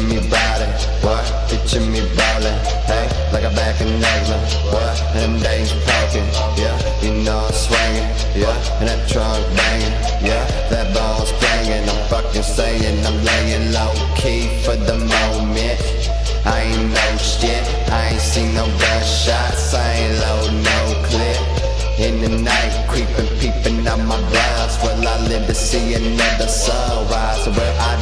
me body, what? Picture me ballin', hey, like I'm back in Oakland, what? Them days poking, yeah, you know I'm swinging, yeah, and that trunk banging, yeah, that ball's banging. I'm fucking saying I'm laying low key for the moment. I ain't no shit, I ain't seen no gunshots, I ain't load no clip. In the night, creeping, peeping out my blinds. Will I live to see another sunrise? Where I